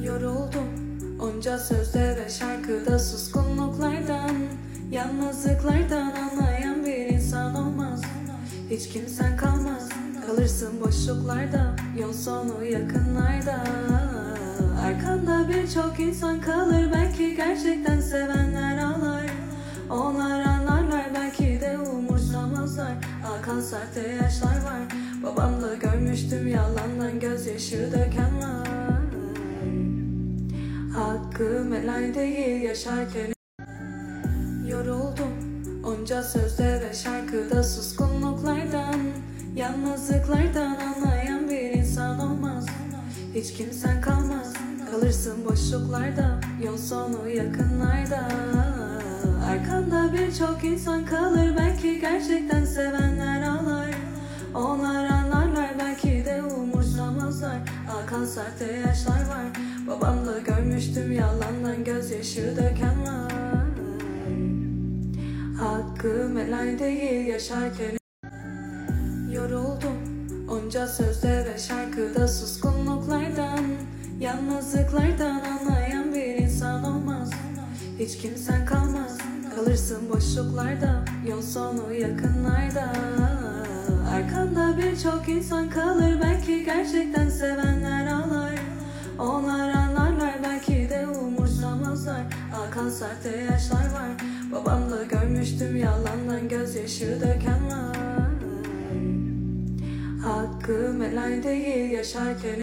Yoruldum onca sözde ve şarkıda, suskunluklardan, yalnızlıklardan. Anlayan bir insan olmaz, hiç kimsen kalmaz. Kalırsın boşluklarda, yol sonu yakınlarda. Arkanda birçok insan kalır, belki gerçekten sevenler ağlar. Onlar anlarlar, belki de umursamazlar. Akan sahte yaşlar var, babamda görmüştüm yalandan gözyaşı döken var. Hakkım helal değil yaşarken. Yoruldum onca sözde ve şarkıda, suskunluklardan, yalnızlıklardan. Anlayan bir insan olmaz, hiç kimsen kalmaz. Kalırsın boşluklarda, yol sonu yakınlarda. Arkanda birçok insan kalır, belki gerçekten sevenler ağlar. Onlar anlarlar, belki de umursamazlar. Akan sahte yaşlar var, babamda görmüştüm yalandan gözyaşı döken var. Hakkım helal değil yaşarken. Yoruldum onca sözde ve şarkıda, suskunluklardan, yalnızlıklardan. Anlayan bir insan olmaz, hiç kimsen kalmaz. Kalırsın boşluklarda, yol sonu yakınlarda. Arkanda birçok insan kalır, belki gerçekten sevenler ağlar. Onlar anlarlar, belki de umursamazlar. Akan sahte yaşlar var, babamda görmüştüm yalandan gözyaşı döken var. Hakkım helal değil yaşarken.